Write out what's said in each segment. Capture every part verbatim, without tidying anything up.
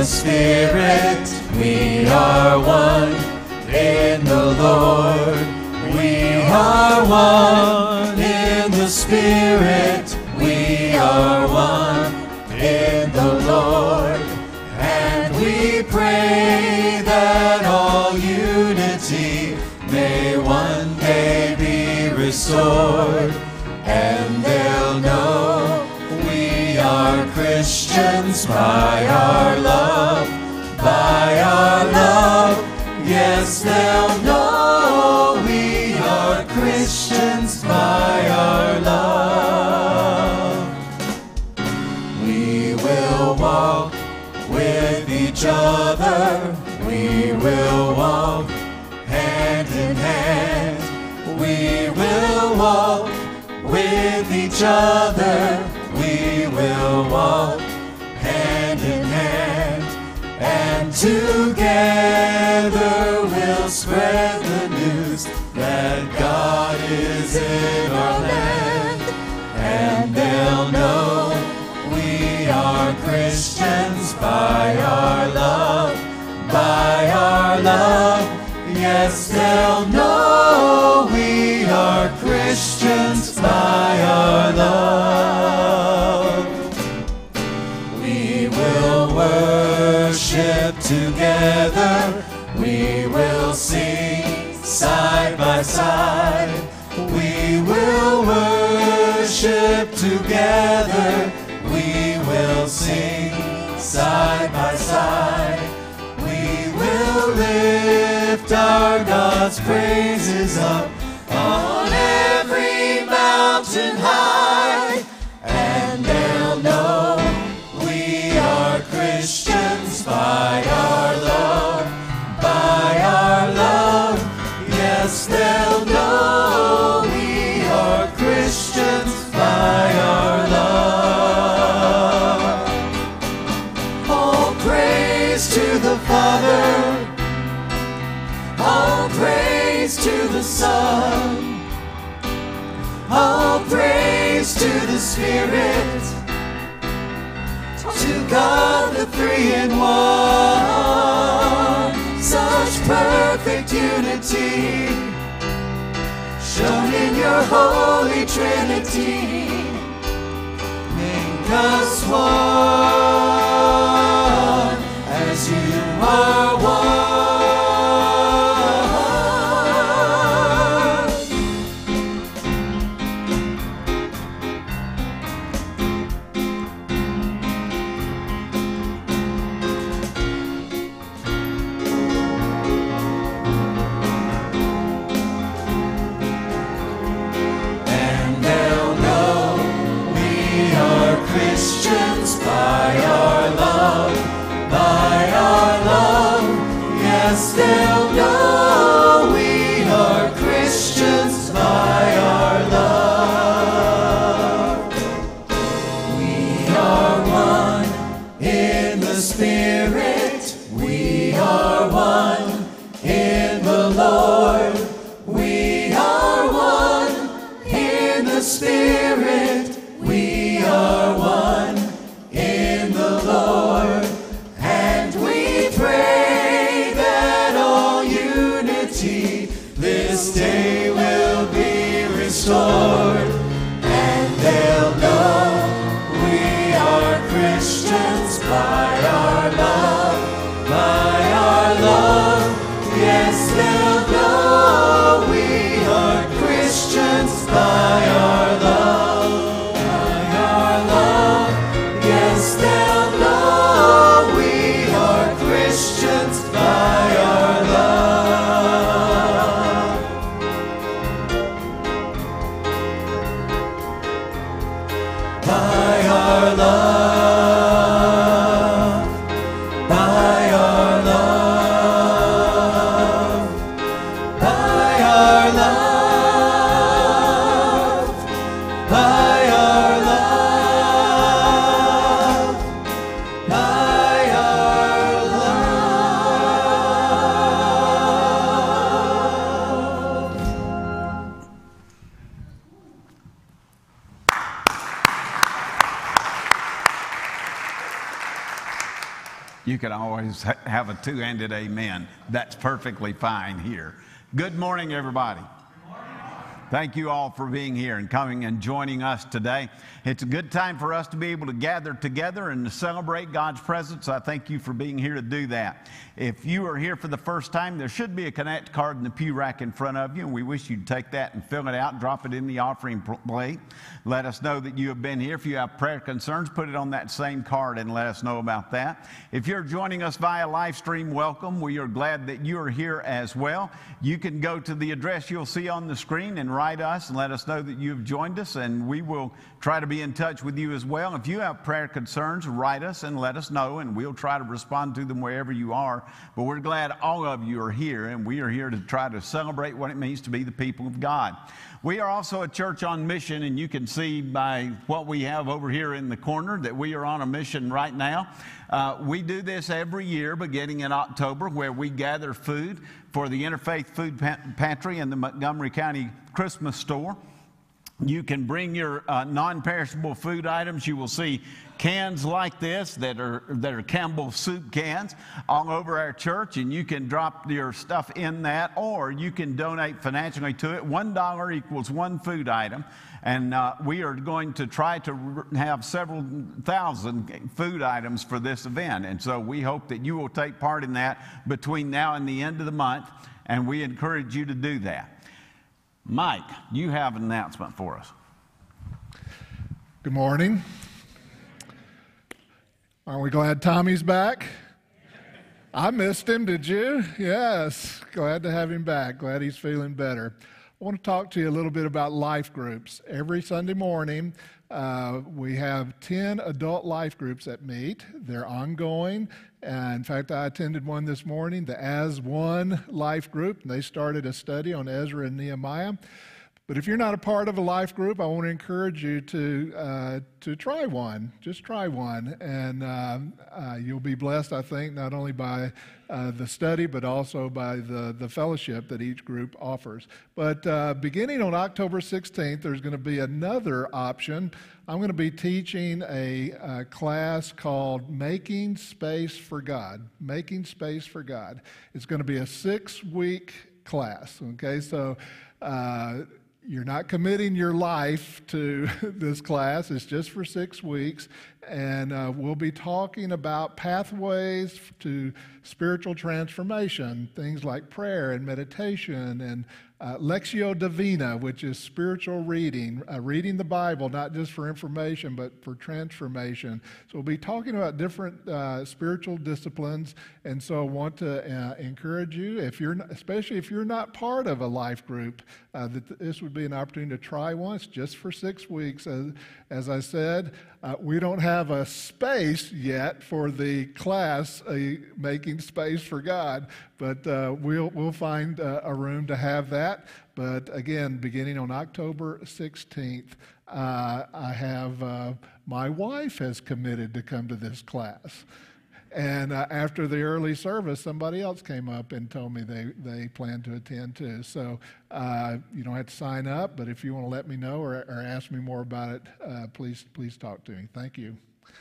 the Spirit, we are one. In the Lord, we are one. In the Spirit, we are one. In the Lord, and we pray that all unity may one day be restored, and they'll know we are Christians by our love, by our love. Yes, they'll know we are Christians by our love. We will walk with each other. We will walk hand in hand. We will walk with each other. We will walk hand in hand. And together we'll spread the news that God is in our land. And they'll know we are Christians by our love, by our love. Yes, they'll know we are Christians by our love. We will worship together. We will sing side by side. We will worship together. We will sing side by side. We will lift our God's praises up on every mountain high, and they'll know we are Christians by our love, by our love. Yes, they'll know we are Christians by our love. All praise to the Father, all praise to the Son, all praise to the Spirit, to God the three in one. Such perfect unity shown in your holy Trinity. Make us one as you are one. Christians by our love, by our love. Yes, they'll know we are Christians by our love. We are one in the Spirit. We are one in the Lord. We are one in the Spirit. We are one in the Lord, and we pray that all unity this day will be restored, and they'll know we are Christians by our love, by our love. Yes, they'll know we are Christians by our love. They'll know we are Christians by our love. You can always ha- have a two-handed amen. That's perfectly fine here. Good morning, everybody. Thank you all for being here and coming and joining us today. It's a good time for us to be able to gather together and to celebrate God's presence. I thank you for being here to do that. If you are here for the first time, there should be a Connect card in the pew rack in front of you, and we wish you'd take that and fill it out and drop it in the offering plate. Let us know that you have been here. If you have prayer concerns, put it on that same card and let us know about that. If you're joining us via live stream, welcome. We are glad that you are here as well. You can go to the address you'll see on the screen and write us and let us know that you've joined us, and we will try to be in touch with you as well. If you have prayer concerns, write us and let us know, and we'll try to respond to them wherever you are. But we're glad all of you are here, and we are here to try to celebrate what it means to be the people of God. We are also a church on mission, and you can see by what we have over here in the corner that we are on a mission right now. Uh, we do this every year beginning in October, where we gather food for the Interfaith Food Pantry and the Montgomery County Christmas Store. You can bring your uh, non-perishable food items. You will see cans like this that are that are Campbell soup cans all over our church, and you can drop your stuff in that, or you can donate financially to it. One dollar equals one food item, and uh, we are going to try to have several thousand food items for this event, and so we hope that you will take part in that between now and the end of the month, and we encourage you to do that. Mike, you have an announcement for us. Good morning. Aren't we glad Tommy's back? I missed him, did you? Yes, glad to have him back. Glad he's feeling better. I want to talk to you a little bit about life groups. Every Sunday morning, uh, we have ten adult life groups that meet. They're ongoing. Uh, in fact, I attended one this morning, the As One Life Group, and they started a study on Ezra and Nehemiah. But if you're not a part of a life group, I want to encourage you to uh, to try one. Just try one, and uh, uh, you'll be blessed, I think, not only by uh, the study, but also by the, the fellowship that each group offers. But uh, beginning on October sixteenth, there's going to be another option. I'm going to be teaching a, a class called Making Space for God. Making Space for God. It's going to be a six-week class, okay? So uh, you're not committing your life to this class. It's just for six weeks. And uh, we'll be talking about pathways to spiritual transformation, things like prayer and meditation and uh, Lectio Divina, which is spiritual reading, uh, reading the Bible, not just for information, but for transformation. So we'll be talking about different uh, spiritual disciplines. And so I want to uh, encourage you, if you're, not, especially if you're not part of a life group, uh, that this would be an opportunity to try once, just for six weeks. As, as I said, uh, we don't have a space yet for the class, uh, Making Space for God, but uh, we'll we'll find uh, a room to have that. But again, beginning on October sixteenth, uh, I have uh, my wife has committed to come to this class. And uh, after the early service, somebody else came up and told me they, they plan to attend too. So uh, you don't have to sign up, but if you want to let me know or, or ask me more about it, uh, please please talk to me. Thank you.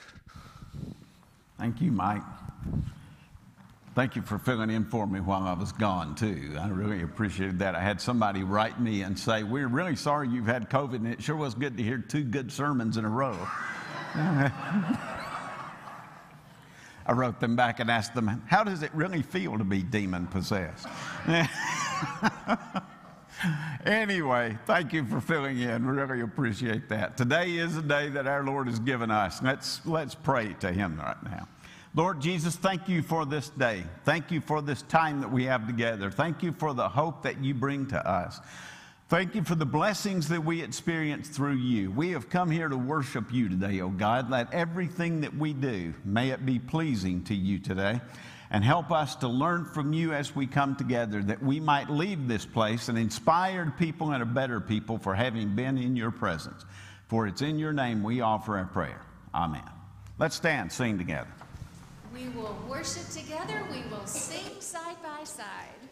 Thank you, Mike. Thank you for filling in for me while I was gone, too. I really appreciated that. I had somebody write me and say, we're really sorry you've had COVID, and it sure was good to hear two good sermons in a row. I wrote them back and asked them, how does it really feel to be demon-possessed? Anyway, thank you for filling in. We really appreciate that. Today is a day that our Lord has given us. Let's, let's pray to Him right now. Lord Jesus, thank you for this day. Thank you for this time that we have together. Thank you for the hope that you bring to us. Thank you for the blessings that we experience through you. We have come here to worship you today, oh God. Let everything that we do, may it be pleasing to you today. And help us to learn from you as we come together, that we might leave this place an inspired people and a better people for having been in your presence. For it's in your name we offer our prayer. Amen. Let's stand, sing together. We will worship together. We will sing side by side.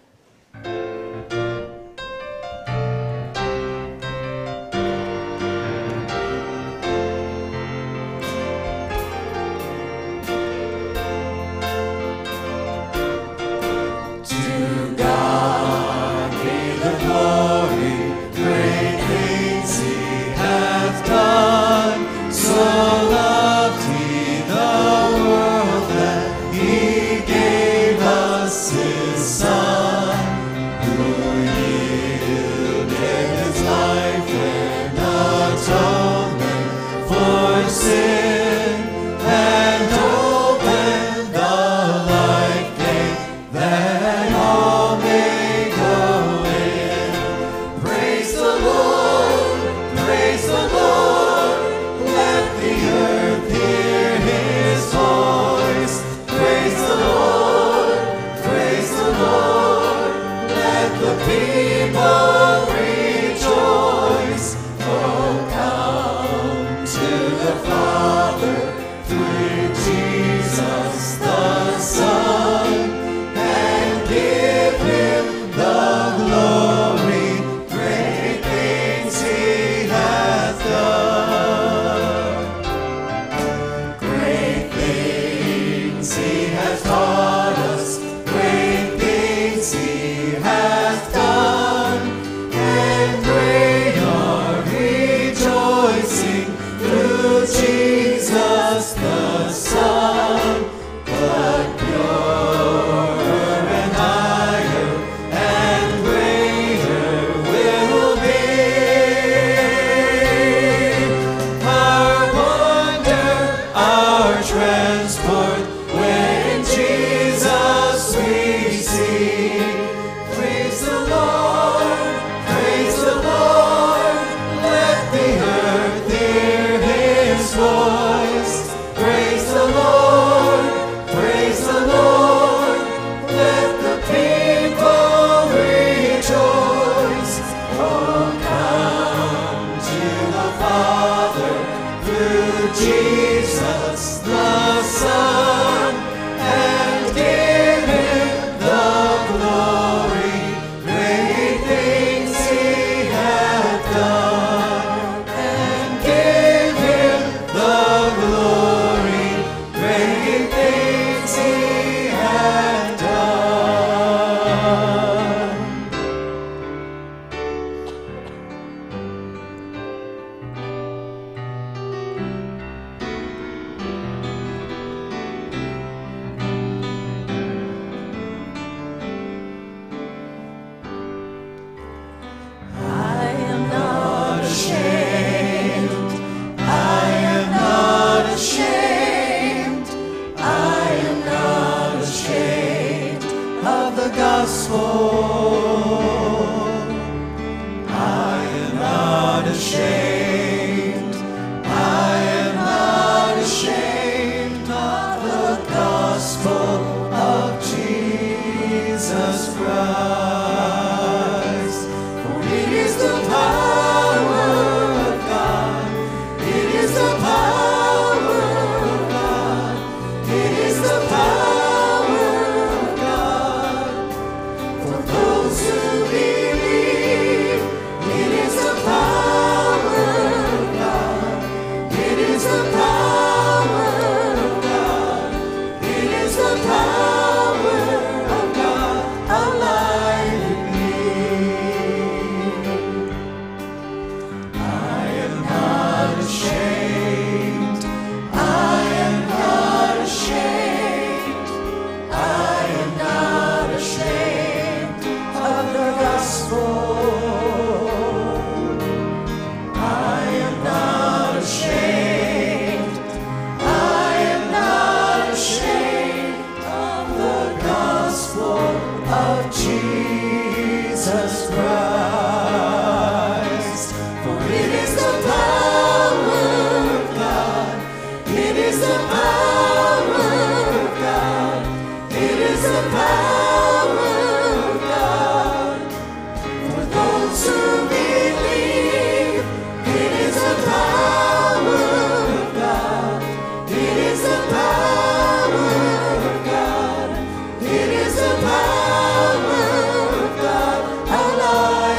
the people rejoice. Oh, come to the Father through Jesus the Son, and give him the glory. Great things he hath done. Great things he hath taught us. Great things he hath done. And great our rejoicing through Jesus the Son. But purer and higher and greater will be our wonder, our transport, when Jesus we see. Praise the Lord, praise the Lord, let the earth hear his voice. Praise the Lord, praise the Lord, let the people rejoice. Oh, come to the Father through Jesus the Son, and give him the glory. Great things he hath done, and give him the glory. Great things he hath done. I am not ashamed. I am not ashamed. I am not ashamed of the gospel. I am not ashamed. I am not ashamed of the gospel of Jesus Christ. For it is the power of God. It is the power of God. It is the power of God for those who believe. It is the power of God. It is the power of God. It is the power of God alive in me. I am not ashamed. I am not ashamed. I am not ashamed of the gospel. I am not ashamed. I am not ashamed of the gospel of Jesus Christ. For it is the power of God. It is the power of God. It is the power of God for those who believe. It is the power of God. It is the power of God. It is the power of God alive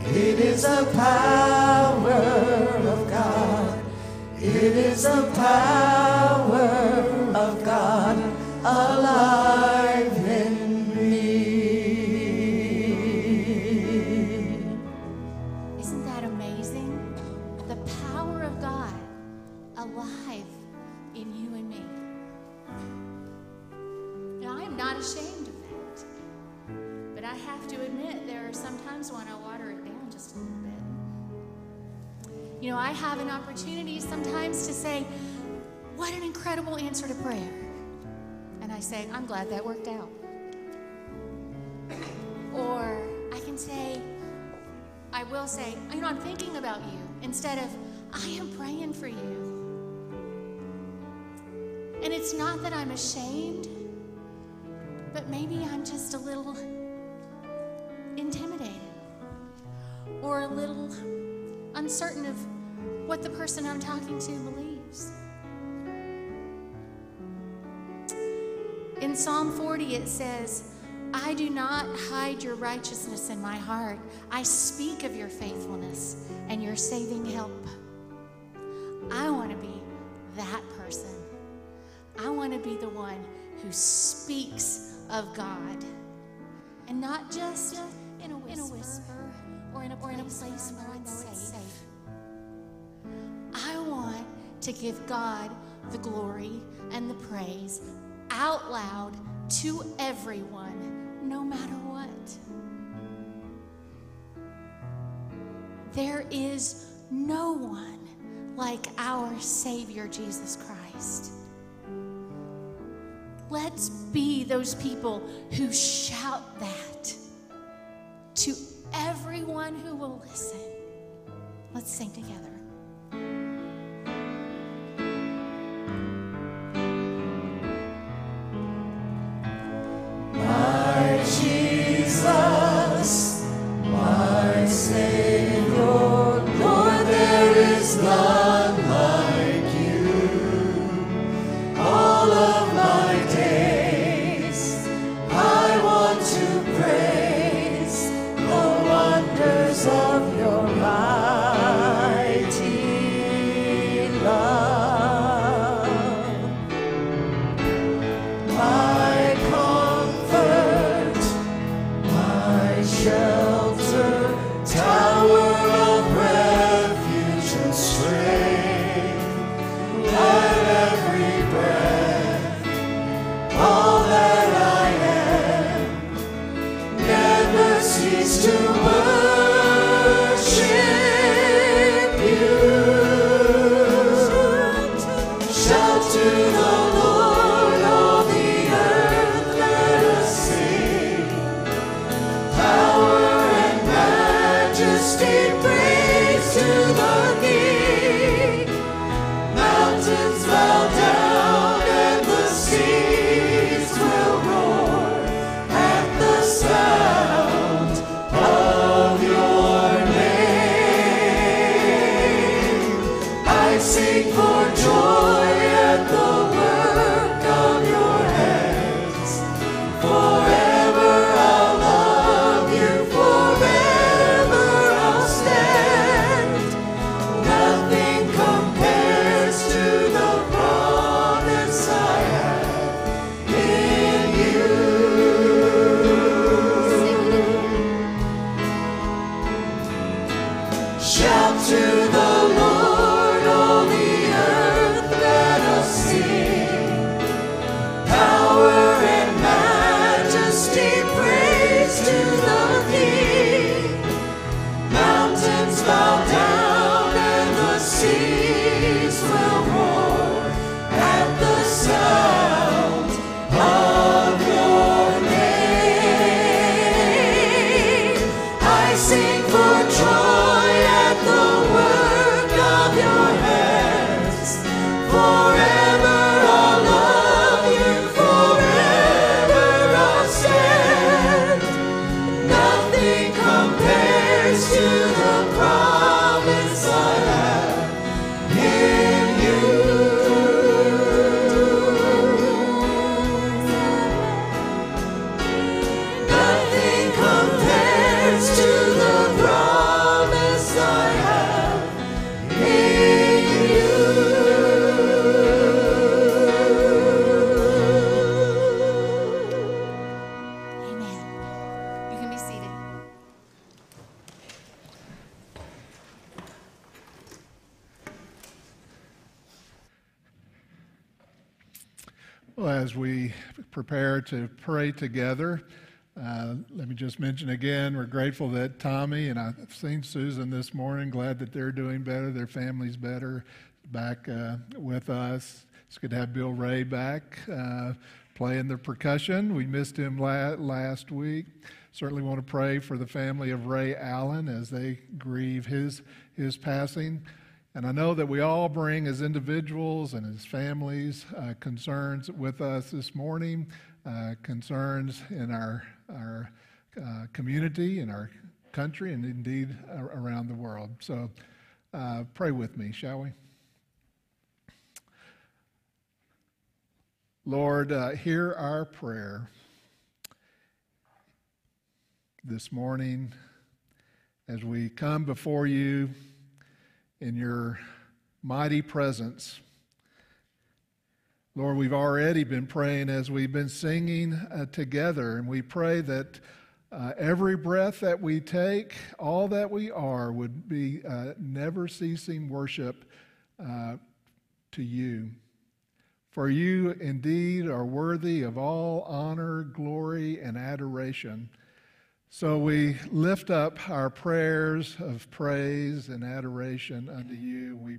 It is the power of God. It is the power of God alive in me. Isn't that amazing? The power of God alive in you and me. Now, I am not ashamed of that. But I have to admit, there are some times when I water it down just a little bit. You know, I have an opportunity sometimes to say, what an incredible answer to prayer. And I say, I'm glad that worked out. Or I can say, I will say, you know, I'm thinking about you, instead of, I am praying for you. And it's not that I'm ashamed, but maybe I'm just a little intimidated or a little uncertain of what the person I'm talking to believes. In Psalm forty, it says, I do not hide your righteousness in my heart. I speak of your faithfulness and your saving help. I want to be that person. I want to be the one who speaks of God, and not just in a whisper, in a whisper or, in a, or in a place where I know it's safe. I want to give God the glory and the praise out loud to everyone, no matter what. There is no one like our Savior, Jesus Christ. Let's be those people who shout that to everyone who will listen. Let's sing together. My Jesus, my Savior, Lord, there is none like you. All of my days, I want to praise the wonders of your mighty love. My comfort, my shelter, tower of refuge and strength, let every breath, all that I am, never cease to worship you. Shout to the Lord, all the earth, let us sing. Power and majesty, praise to the King. Mountains bow down and the seas will roar at the sound of your name. I sing for joy at the work of your hands. Forever I'll love you, forever I'll stand. Nothing compares to the promise I have in you. Shout to the Lord, all the earth, let us sing. Power and majesty, praise to the King. Mountains bow down and the seas will roar at the sound of your name. I sing for joy at the word Well, as we prepare to pray together, uh, let me just mention again, we're grateful that Tommy and I've seen Susan this morning, glad that they're doing better, their family's better, back uh, with us. It's good to have Bill Ray back uh, playing the percussion. We missed him la- last week. Certainly want to pray for the family of Ray Allen as they grieve his, his passing. And I know that we all bring as individuals and as families uh, concerns with us this morning, uh, concerns in our, our uh, community, in our country, and indeed uh, around the world. So uh, pray with me, shall we? Lord, uh, hear our prayer this morning as we come before you in your mighty presence. Lord, we've already been praying as we've been singing uh, together, and we pray that uh, every breath that we take, all that we are, would be uh, never-ceasing worship uh, to you. For you indeed are worthy of all honor, glory, and adoration. So we lift up our prayers of praise and adoration unto you. We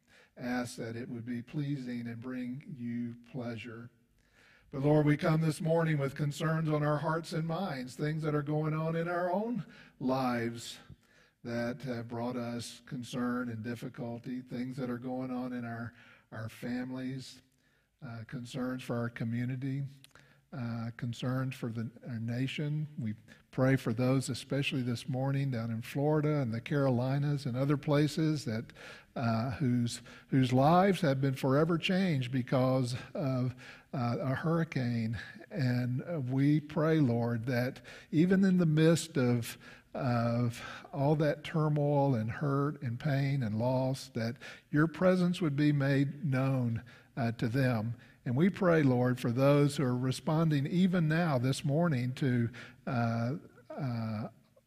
ask that it would be pleasing and bring you pleasure. But Lord, we come this morning with concerns on our hearts and minds, things that are going on in our own lives that have brought us concern and difficulty, things that are going on in our, our families, uh, concerns for our community, uh, concerns for the, our nation. We pray for those, especially this morning down in Florida and the Carolinas and other places that uh, whose whose lives have been forever changed because of uh, a hurricane. And uh, we pray, Lord, that even in the midst of of all that turmoil and hurt and pain and loss, that your presence would be made known uh, to them. And we pray, Lord, for those who are responding even now this morning to uh, uh,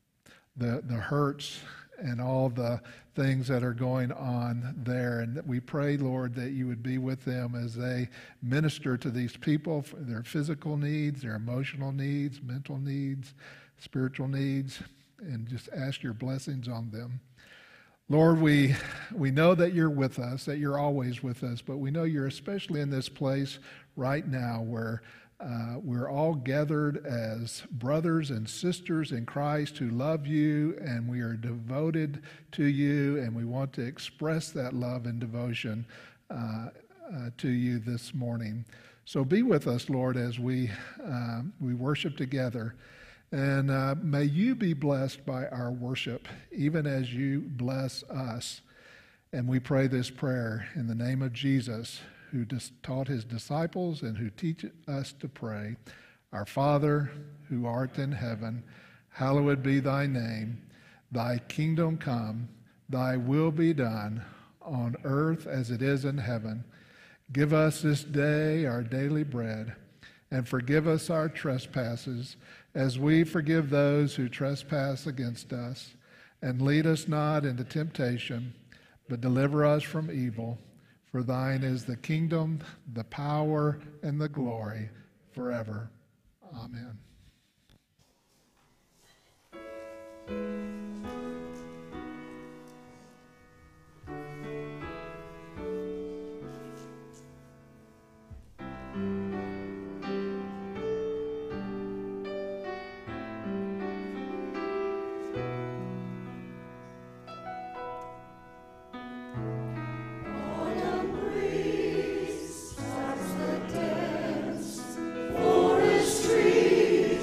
the the hurts and all the things that are going on there. And we pray, Lord, that you would be with them as they minister to these people, for their physical needs, their emotional needs, mental needs, spiritual needs, and just ask your blessings on them. Lord, we we know that you're with us, that you're always with us, but we know you're especially in this place right now where uh, we're all gathered as brothers and sisters in Christ who love you, and we are devoted to you, and we want to express that love and devotion uh, uh, to you this morning. So be with us, Lord, as we uh, we worship together. And uh, may you be blessed by our worship, even as you bless us. And we pray this prayer in the name of Jesus, who dis- taught his disciples and who teaches us to pray. Our Father, who art in heaven, hallowed be thy name. Thy kingdom come, thy will be done, on earth as it is in heaven. Give us this day our daily bread, and forgive us our trespasses, as we forgive those who trespass against us. And lead us not into temptation, but deliver us from evil. For thine is the kingdom, the power, and the glory forever. Amen. Forest trees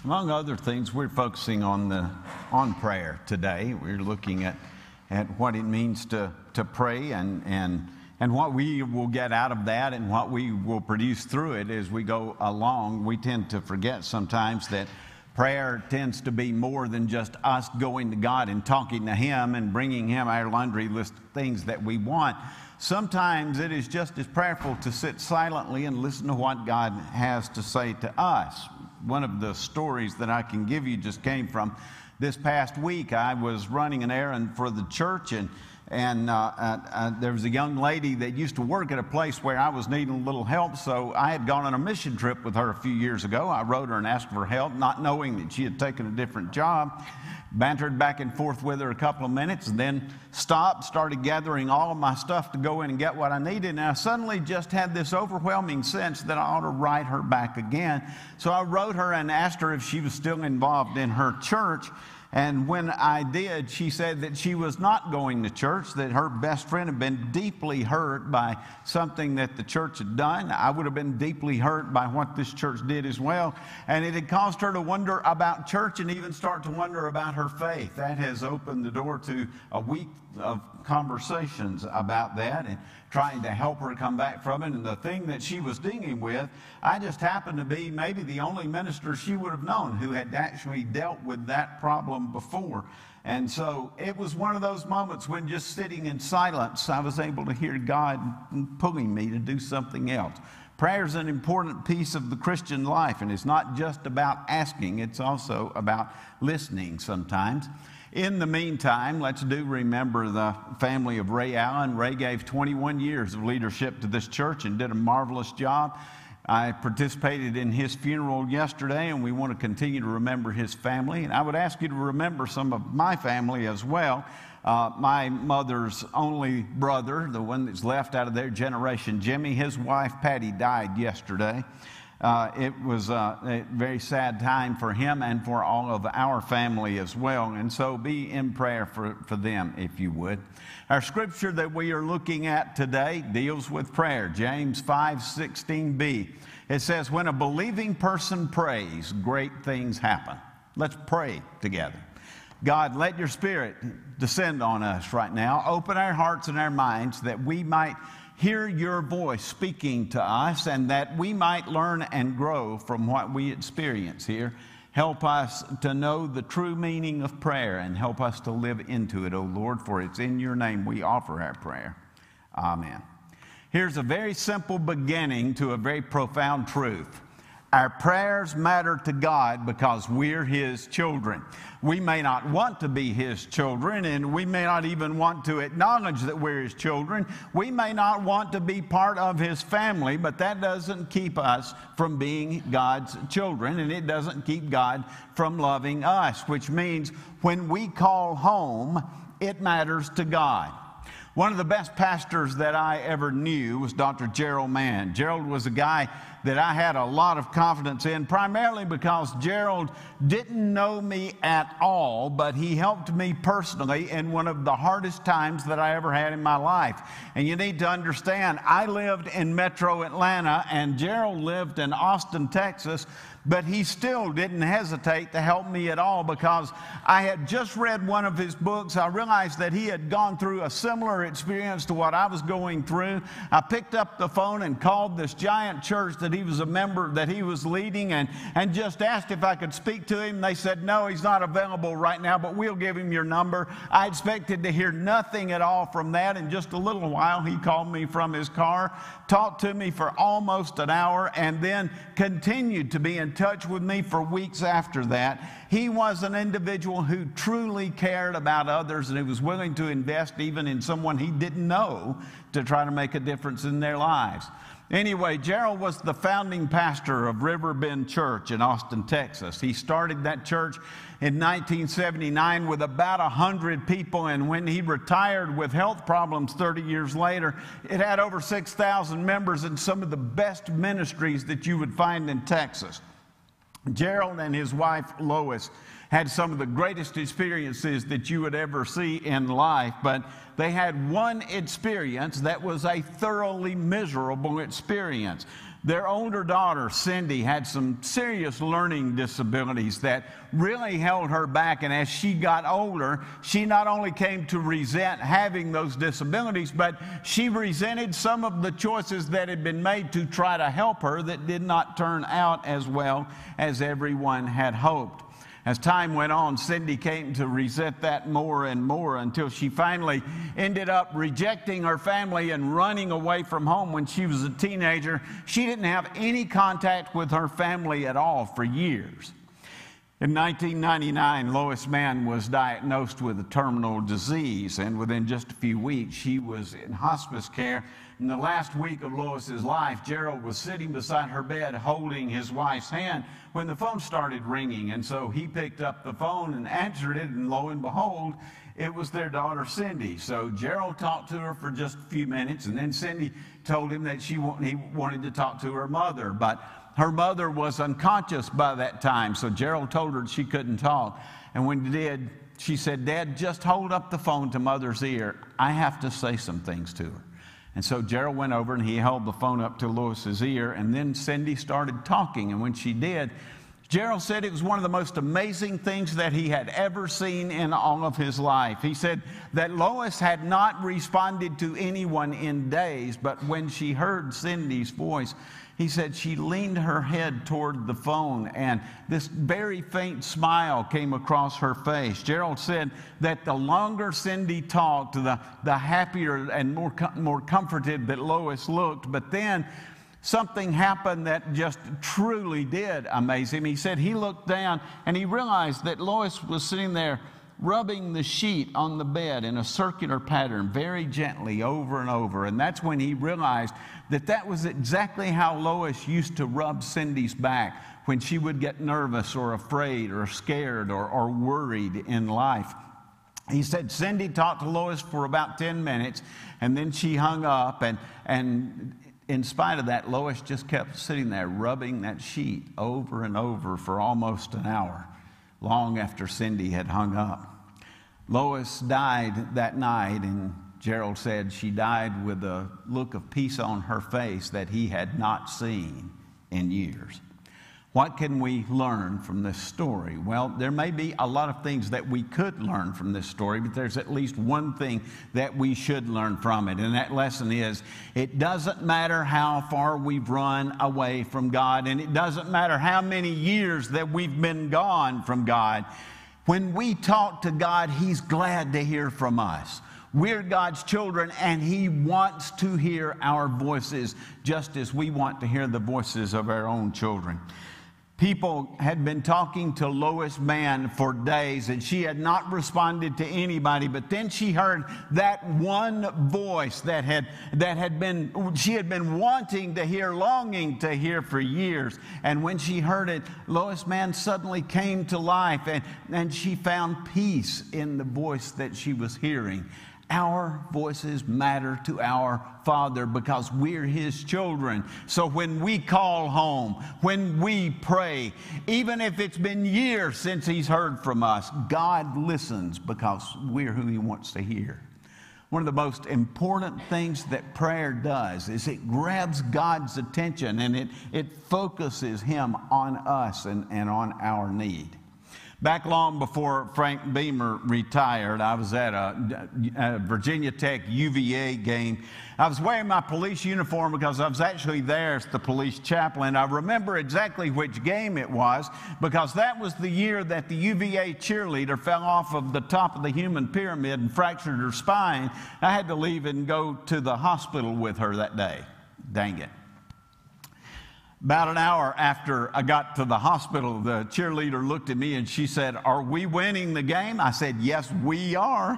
Among other things, we're focusing on the on prayer today. We're looking at, at what it means to, to pray and, and, and what we will get out of that and what we will produce through it as we go along. We tend to forget sometimes that prayer tends to be more than just us going to God and talking to Him and bringing Him our laundry list of things that we want. Sometimes it is just as prayerful to sit silently and listen to what God has to say to us. One of the stories that I can give you just came from this past week. I was running an errand for the church, and and uh, uh, uh, there was a young lady that used to work at a place where I was needing a little help, so I had gone on a mission trip with her a few years ago. I wrote her and asked for help, not knowing that she had taken a different job. Bantered back and forth with her a couple of minutes, and then stopped, started gathering all of my stuff to go in and get what I needed, and I suddenly just had this overwhelming sense that I ought to write her back again. So I wrote her and asked her if she was still involved in her church. And when I did, she said that she was not going to church, that her best friend had been deeply hurt by something that the church had done. I would have been deeply hurt by what this church did as well. And it had caused her to wonder about church and even start to wonder about her faith. That has opened the door to a week of conversations about that and trying to help her come back from it. And the thing that she was dealing with, I just happened to be maybe the only minister she would have known who had actually dealt with that problem before. And so it was one of those moments when, just sitting in silence, I was able to hear God pulling me to do something else. Prayer is an important piece of the Christian life, and it's not just about asking, it's also about listening sometimes. In the meantime, let's do remember the family of Ray Allen. Ray gave twenty-one years of leadership to this church and did a marvelous job. I participated in his funeral yesterday, and we want to continue to remember his family. And I would ask you to remember some of my family as well. Uh, my mother's only brother, the one that's left out of their generation, Jimmy, his wife Patty died yesterday. Uh, it was uh, a very sad time for him and for all of our family as well. And so be in prayer for, for them, if you would. Our scripture that we are looking at today deals with prayer. James five sixteen b. It says, when a believing person prays, great things happen. Let's pray together. God, let your Spirit descend on us right now. Open our hearts and our minds that we might hear your voice speaking to us and that we might learn and grow from what we experience here. Help us to know the true meaning of prayer and help us to live into it, O Lord, for it's in your name we offer our prayer. Amen. Here's a very simple beginning to a very profound truth. Our prayers matter to God because we're His children. We may not want to be His children, and we may not even want to acknowledge that we're His children. We may not want to be part of His family, but that doesn't keep us from being God's children, and it doesn't keep God from loving us, which means when we call home, it matters to God. One of the best pastors that I ever knew was Doctor Gerald Mann. Gerald was a guy that I had a lot of confidence in, primarily because Gerald didn't know me at all, but he helped me personally in one of the hardest times that I ever had in my life. And you need to understand, I lived in Metro Atlanta, and Gerald lived in Austin, Texas, but he still didn't hesitate to help me at all because I had just read one of his books. I realized that he had gone through a similar experience to what I was going through. I picked up the phone and called this giant church that he was a member, that he was leading, and, and just asked if I could speak to him. They said, no, he's not available right now, but we'll give him your number. I expected to hear nothing at all from that. In just a little while, he called me from his car, talked to me for almost an hour, and then continued to be in touch with me for weeks after that. He was an individual who truly cared about others, and he was willing to invest even in someone he didn't know to try to make a difference in their lives. Anyway, Gerald was the founding pastor of Riverbend Church in Austin, Texas. He started that church in nineteen seventy-nine with about one hundred people, and when he retired with health problems thirty years later, it had over six thousand members and some of the best ministries that you would find in Texas. Gerald and his wife, Lois, had some of the greatest experiences that you would ever see in life, but they had one experience that was a thoroughly miserable experience. Their older daughter, Cindy, had some serious learning disabilities that really held her back. And as she got older, she not only came to resent having those disabilities, but she resented some of the choices that had been made to try to help her that did not turn out as well as everyone had hoped. As time went on, Cindy came to resent that more and more until she finally ended up rejecting her family and running away from home when she was a teenager. She didn't have any contact with her family at all for years. In nineteen ninety-nine, Lois Mann was diagnosed with a terminal disease, and within just a few weeks, she was in hospice care. In the last week of Lois's life, Gerald was sitting beside her bed holding his wife's hand when the phone started ringing, and so he picked up the phone and answered it, and lo and behold, it was their daughter, Cindy. So Gerald talked to her for just a few minutes, and then Cindy told him that she wa- he wanted to talk to her mother, but her mother was unconscious by that time, so Gerald told her she couldn't talk. And when he did, she said, "Dad, just hold up the phone to Mother's ear. I have to say some things to her." And so Gerald went over and he held the phone up to Lois's ear, and then Cindy started talking. And when she did, Gerald said it was one of the most amazing things that he had ever seen in all of his life. He said that Lois had not responded to anyone in days, but when she heard Cindy's voice, he said she leaned her head toward the phone, and this very faint smile came across her face. Gerald said that the longer Cindy talked, the, the happier and more, more comforted that Lois looked. But then something happened that just truly did amaze him. He said he looked down and he realized that Lois was sitting there rubbing the sheet on the bed in a circular pattern very gently over and over. And that's when he realized that that was exactly how Lois used to rub Cindy's back when she would get nervous or afraid or scared or, or worried in life. He said Cindy talked to Lois for about ten minutes, and then she hung up, and, and in spite of that, Lois just kept sitting there rubbing that sheet over and over for almost an hour, long after Cindy had hung up. Lois died that night, and Gerald said she died with a look of peace on her face that he had not seen in years. What can we learn from this story? Well, there may be a lot of things that we could learn from this story, but there's at least one thing that we should learn from it, and that lesson is it doesn't matter how far we've run away from God, and it doesn't matter how many years that we've been gone from God. When we talk to God, He's glad to hear from us. We're God's children, and He wants to hear our voices just as we want to hear the voices of our own children. People had been talking to Lois Mann for days, and she had not responded to anybody. But then she heard that one voice that had that had been she had been wanting to hear, longing to hear for years. And when she heard it, Lois Mann suddenly came to life, and, and she found peace in the voice that she was hearing. Our voices matter to our Father because we're His children. So when we call home, when we pray, even if it's been years since He's heard from us, God listens because we're who He wants to hear. One of the most important things that prayer does is it grabs God's attention and it, it focuses Him on us and, and on our need. Back long before Frank Beamer retired, I was at a, a Virginia Tech U V A game. I was wearing my police uniform because I was actually there as the police chaplain. I remember exactly which game it was because that was the year that the U V A cheerleader fell off of the top of the human pyramid and fractured her spine. I had to leave and go to the hospital with her that day. Dang it. About an hour after I got to the hospital, the cheerleader looked at me and she said, "Are we winning the game?" I said, "Yes, we are."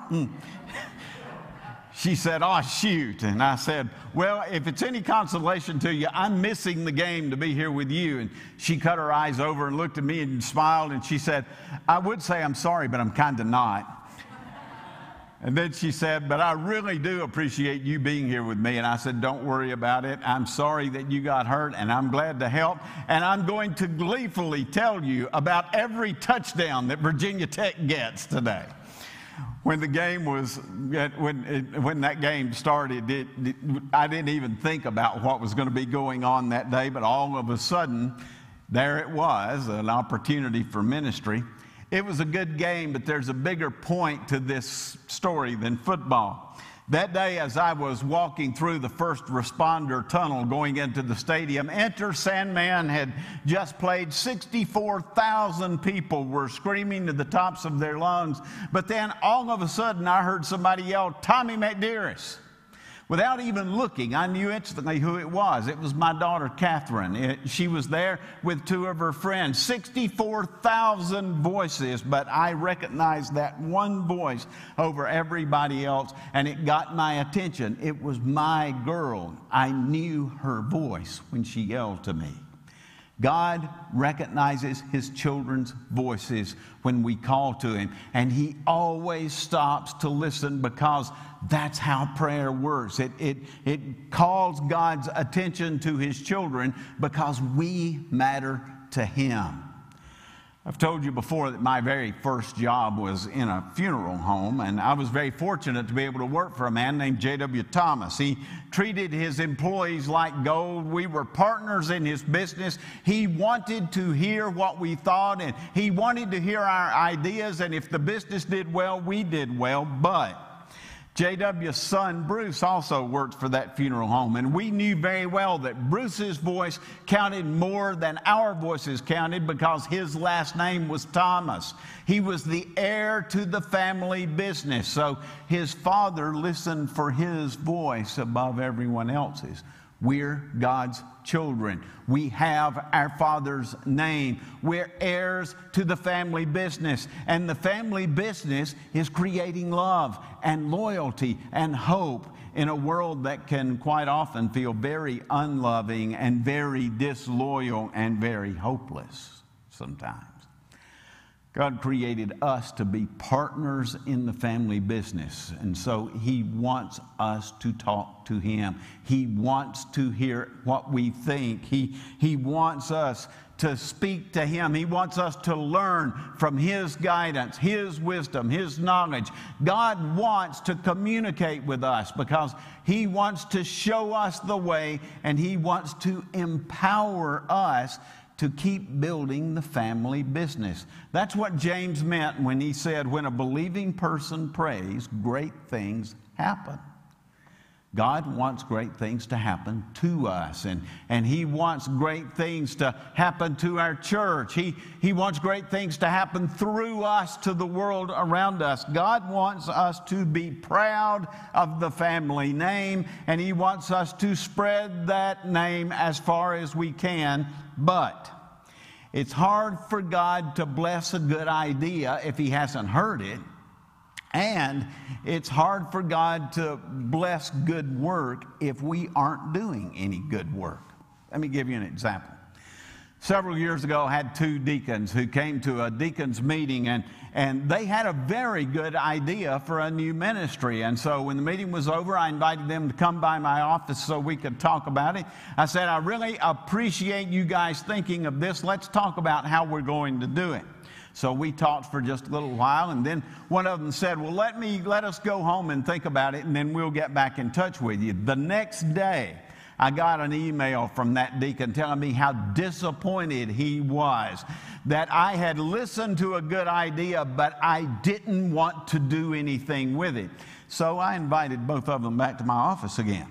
She said, "Oh, shoot." And I said, "Well, if it's any consolation to you, I'm missing the game to be here with you." And she cut her eyes over and looked at me and smiled, and she said, "I would say I'm sorry, but I'm kind of not." And then she said, "But I really do appreciate you being here with me." And I said, "Don't worry about it. I'm sorry that you got hurt, and I'm glad to help. And I'm going to gleefully tell you about every touchdown that Virginia Tech gets today." When the game was, when, it, when that game started, it, it, I didn't even think about what was going to be going on that day, but all of a sudden, there it was, an opportunity for ministry. It was a good game, but there's a bigger point to this story than football. That day, as I was walking through the first responder tunnel going into the stadium, Enter Sandman had just played. sixty-four thousand people were screaming to the tops of their lungs. But then all of a sudden, I heard somebody yell, "Tommy McDearest." Without even looking, I knew instantly who it was. It was my daughter, Catherine. It, she was there with two of her friends. sixty-four thousand voices, but I recognized that one voice over everybody else, and it got my attention. It was my girl. I knew her voice when she yelled to me. God recognizes His children's voices when we call to Him, and He always stops to listen because that's how prayer works. It, it, it calls God's attention to His children because we matter to Him. I've told you before that my very first job was in a funeral home, and I was very fortunate to be able to work for a man named J W Thomas. He treated his employees like gold. We were partners in his business. He wanted to hear what we thought, and he wanted to hear our ideas, and if the business did well, we did well. But J W's son, Bruce, also worked for that funeral home, and we knew very well that Bruce's voice counted more than our voices counted because his last name was Thomas. He was the heir to the family business, so his father listened for his voice above everyone else's. We're God's children. We have our Father's name. We're heirs to the family business. And the family business is creating love and loyalty and hope in a world that can quite often feel very unloving and very disloyal and very hopeless sometimes. God created us to be partners in the family business, and so He wants us to talk to Him. He wants to hear what we think. He, he wants us to speak to Him. He wants us to learn from His guidance, His wisdom, His knowledge. God wants to communicate with us because He wants to show us the way, and He wants to empower us to keep building the family business. That's what James meant when he said, when a believing person prays, great things happen. God wants great things to happen to us, and, and He wants great things to happen to our church. He, he wants great things to happen through us to the world around us. God wants us to be proud of the family name, and He wants us to spread that name as far as we can. But it's hard for God to bless a good idea if He hasn't heard it. And it's hard for God to bless good work if we aren't doing any good work. Let me give you an example. Several years ago, I had two deacons who came to a deacons meeting, and, and they had a very good idea for a new ministry. And so when the meeting was over, I invited them to come by my office so we could talk about it. I said, I really appreciate you guys thinking of this. Let's talk about how we're going to do it. So we talked for just a little while, and then one of them said, well, let me let us go home and think about it, and then we'll get back in touch with you. The next day, I got an email from that deacon telling me how disappointed he was that I had listened to a good idea, but I didn't want to do anything with it. So I invited both of them back to my office again.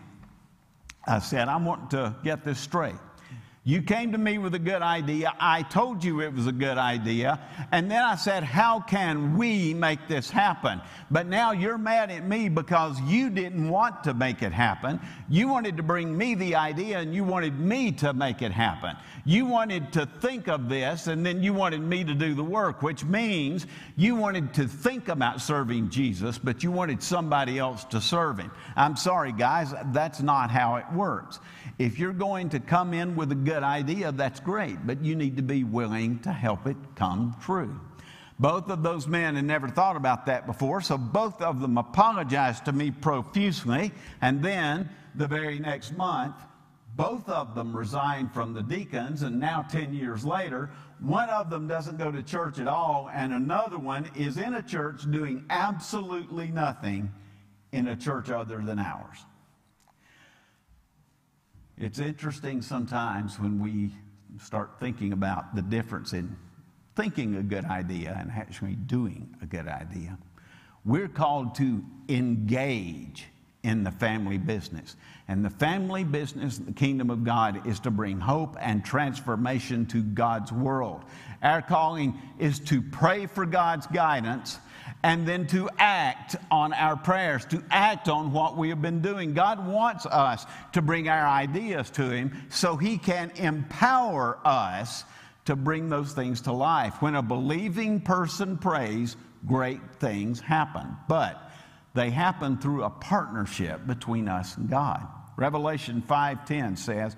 I said, I want to get this straight. You came to me with a good idea. I told you it was a good idea. And then I said, how can we make this happen? But now you're mad at me because you didn't want to make it happen. You wanted to bring me the idea, and you wanted me to make it happen. You wanted to think of this, and then you wanted me to do the work, which means you wanted to think about serving Jesus, but you wanted somebody else to serve Him. I'm sorry, guys, that's not how it works. If you're going to come in with a good idea, that's great, but you need to be willing to help it come true. Both of those men had never thought about that before, so both of them apologized to me profusely, and then the very next month, Both of them resigned from the deacons, and now ten years later, one of them doesn't go to church at all, and another one is in a church doing absolutely nothing in a church other than ours. It's interesting sometimes when we start thinking about the difference in thinking a good idea and actually doing a good idea. We're called to engage in the family business. And the family business in the kingdom of God is to bring hope and transformation to God's world. Our calling is to pray for God's guidance and then to act on our prayers, to act on what we have been doing. God wants us to bring our ideas to Him so He can empower us to bring those things to life. When a believing person prays, great things happen. But they happen through a partnership between us and God. Revelation five ten says,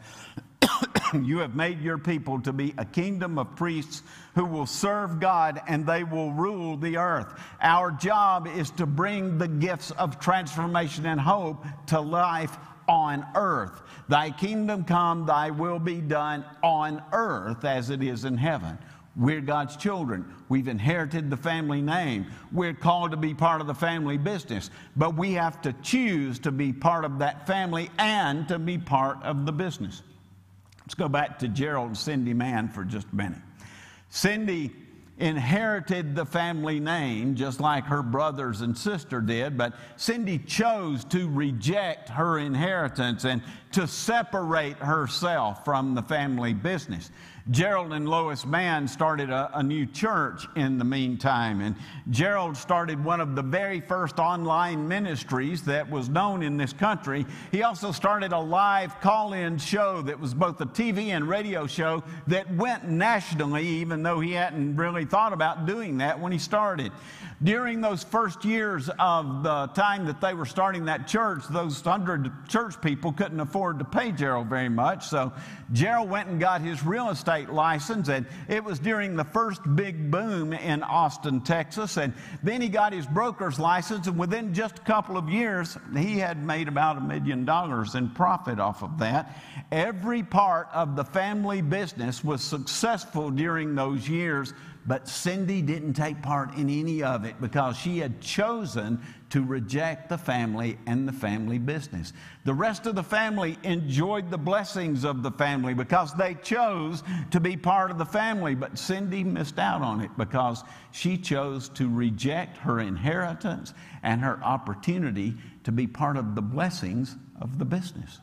you have made your people to be a kingdom of priests who will serve God, and they will rule the earth. Our job is to bring the gifts of transformation and hope to life on earth. Thy kingdom come, thy will be done on earth as it is in heaven. We're God's children. We've inherited the family name. We're called to be part of the family business. But we have to choose to be part of that family and to be part of the business. Let's go back to Gerald and Cindy Mann for just a minute. Cindy inherited the family name just like her brothers and sister did, but Cindy chose to reject her inheritance and to separate herself from the family business. Gerald and Lois Mann started a, a new church in the meantime, and Gerald started one of the very first online ministries that was known in this country. He also started a live call-in show that was both a T V and radio show that went nationally, even though he hadn't really thought about doing that when he started. During those first years of the time that they were starting that church, those hundred church people couldn't afford to pay Gerald very much, so Gerald went and got his real estate license, and it was during the first big boom in Austin, Texas, and then he got his broker's license, and within just a couple of years, he had made about a million dollars in profit off of that. Every part of the family business was successful during those years, but Cindy didn't take part in any of it because she had chosen to reject the family and the family business. The rest of the family enjoyed the blessings of the family because they chose to be part of the family, but Cindy missed out on it because she chose to reject her inheritance and her opportunity to be part of the blessings of the business.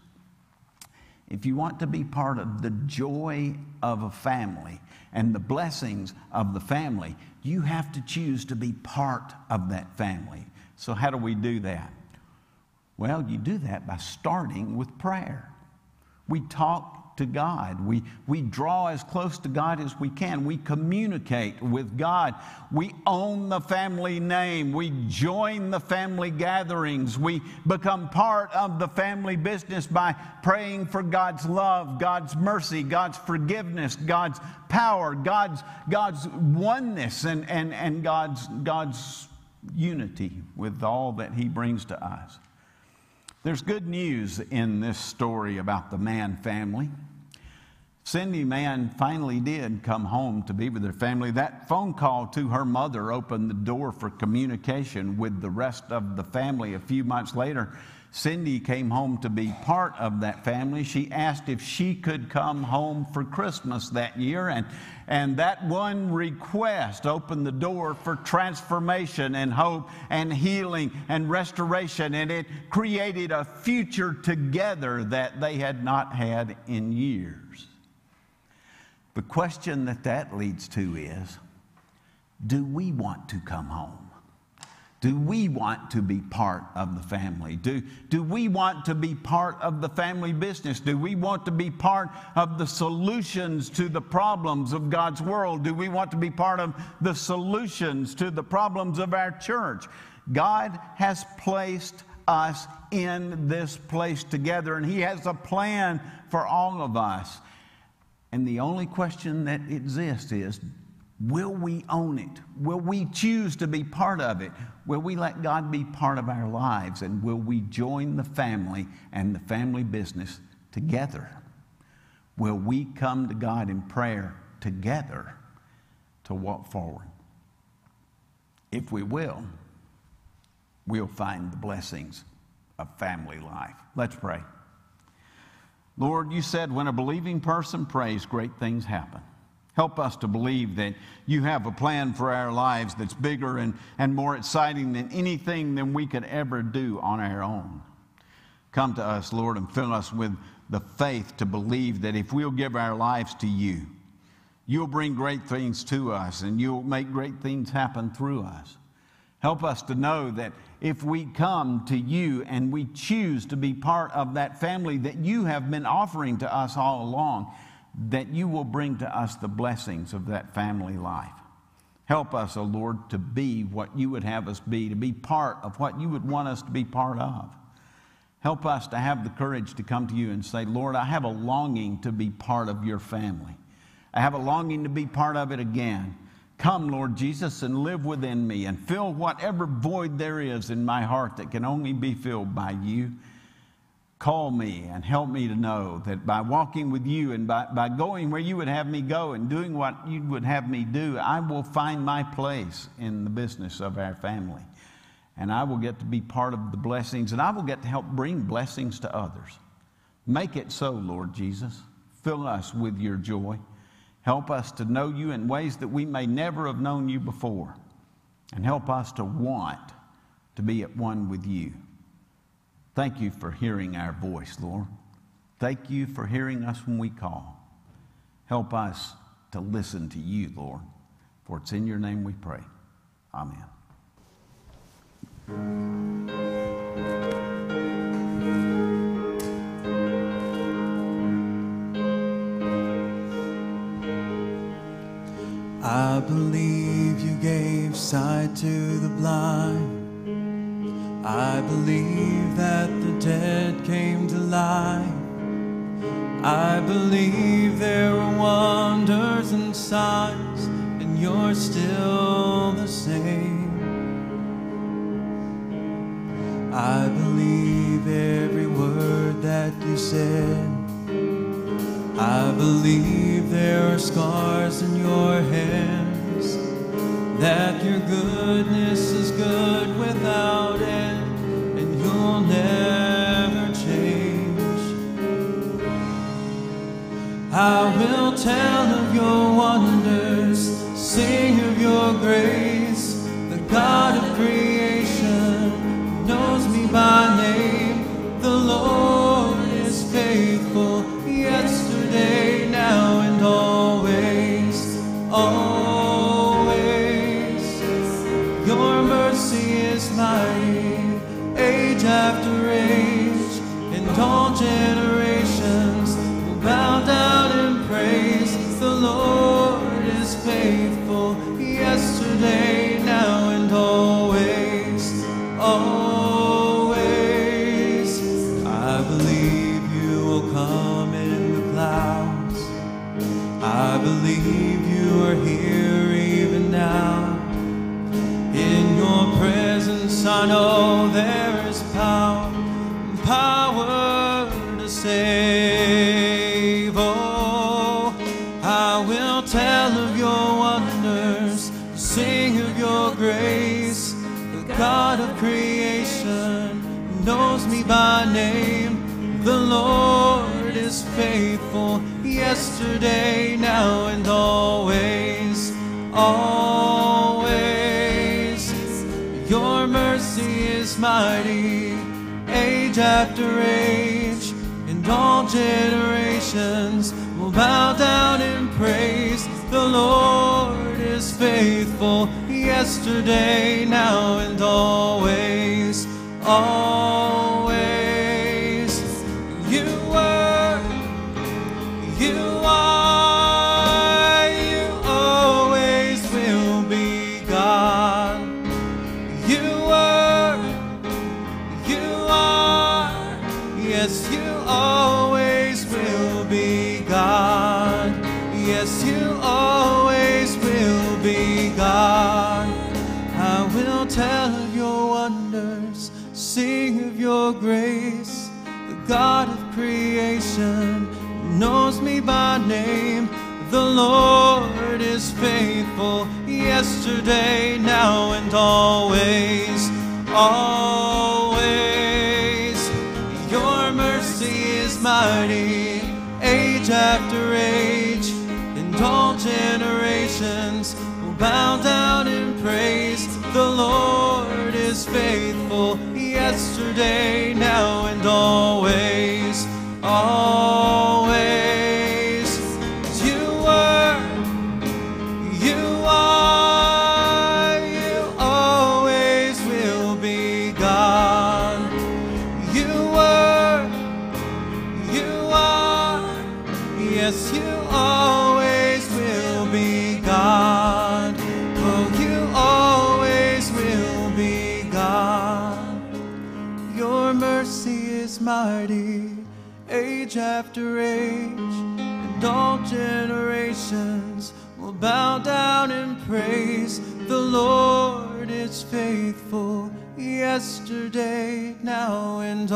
If you want to be part of the joy of a family and the blessings of the family, you have to choose to be part of that family. So how do we do that? Well, you do that by starting with prayer. We talk to God. We, we draw as close to God as we can. We communicate with God. We own the family name. We join the family gatherings. We become part of the family business by praying for God's love, God's mercy, God's forgiveness, God's power, God's, God's oneness, and, and, and God's, God's unity with all that He brings to us. There's good news in this story about the Mann family. Cindy Mann finally did come home to be with her family. That phone call to her mother opened the door for communication with the rest of the family. A few months later, Cindy came home to be part of that family. She asked if she could come home for Christmas that year, and, and that one request opened the door for transformation and hope and healing and restoration, and it created a future together that they had not had in years. The question that that leads to is, do we want to come home? Do we want to be part of the family? Do, do we want to be part of the family business? Do we want to be part of the solutions to the problems of God's world? Do we want to be part of the solutions to the problems of our church? God has placed us in this place together, and He has a plan for all of us. And the only question that exists is, will we own it? Will we choose to be part of it? Will we let God be part of our lives? And will we join the family and the family business together? will we come to God in prayer together to walk forward? If we will, we'll find the blessings of family life. Let's pray. Lord, you said when a believing person prays, great things happen. Help us to believe that you have a plan for our lives that's bigger and, and more exciting than anything than we could ever do on our own. Come to us, Lord, and fill us with the faith to believe that if we'll give our lives to you, you'll bring great things to us and you'll make great things happen through us. Help us to know that if we come to you and we choose to be part of that family that you have been offering to us all along, that you will bring to us the blessings of that family life. Help us, O Lord, to be what you would have us be, to be part of what you would want us to be part of. Help us to have the courage to come to you and say, Lord, I have a longing to be part of your family. I have a longing to be part of it again. Come, Lord Jesus, and live within me and fill whatever void there is in my heart that can only be filled by you. Call me and help me to know that by walking with you and by, by going where you would have me go and doing what you would have me do, I will find my place in the business of our family. And I will get to be part of the blessings, and I will get to help bring blessings to others. Make it so, Lord Jesus. Fill us with your joy. Help us to know you in ways that we may never have known you before. And help us to want to be at one with you. Thank you for hearing our voice, Lord. Thank you for hearing us when we call. Help us to listen to you, Lord. For it's in your name we pray. Amen. I believe you gave sight to the blind. I believe that the dead came to life. I believe there are wonders and signs, and you're still the same. I believe every word that you said. I believe there are scars in your hands, that your goodness is good without end, and you'll never change. I will tell of your wonders, sing of your grace. The God of creation knows me by name. The Lord is faithful, yesterday, now, and always, always. Your mercy is mighty, age after age, and all generations will bow down and praise. The Lord is faithful, yesterday, now, and always, always. I believe you will come in the clouds. I believe you are here even now. In your presence I know there is power, power to save. Oh, I will tell of your wonders, sing of your grace. The God of creation knows me by name. The Lord is faithful, yesterday, now, and always, always. Your mercy is mighty, age after age, and all generations will bow down in praise. The Lord is faithful, yesterday, now, and always, always. You were, you are, you always will be God. You were, you are, yes, you always will be God. Yes, you always will be God. I will tell of your wonders, sing of your grace. The God of creation knows me by name. The Lord is faithful, yesterday, now, and always, always. Your mercy is mighty, age after age, and all generations will bow down in praise. The Lord is faithful, yesterday, now, and always, always. You were, you are, you always will be God. You were, you are, yes, you always will be God. Oh, you always will be God. Your mercy is mighty, age after age, and all generations will bow down in praise. The Lord is faithful, yesterday, now, and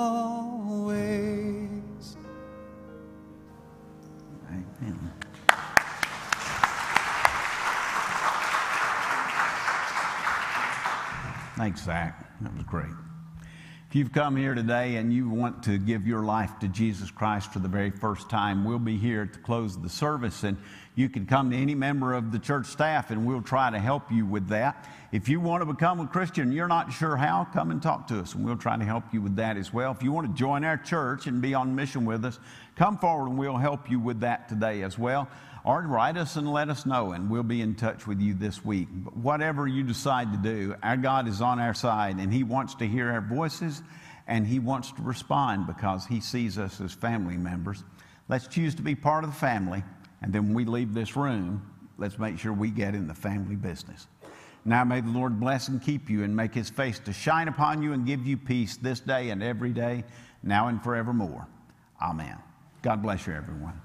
always. Amen. Thanks, Zach. That was great. If you've come here today and you want to give your life to Jesus Christ for the very first time, we'll be here at the close of the service, and you can come to any member of the church staff and we'll try to help you with that. If you want to become a Christian, you're not sure how, come and talk to us and we'll try to help you with that as well. If you want to join our church and be on mission with us, come forward and we'll help you with that today as well. Or write us and let us know, and we'll be in touch with you this week. But whatever you decide to do, our God is on our side, and He wants to hear our voices, and He wants to respond because He sees us as family members. Let's choose to be part of the family, and then when we leave this room, let's make sure we get in the family business. Now may the Lord bless and keep you and make His face to shine upon you and give you peace this day and every day, now and forevermore. Amen. God bless you, everyone.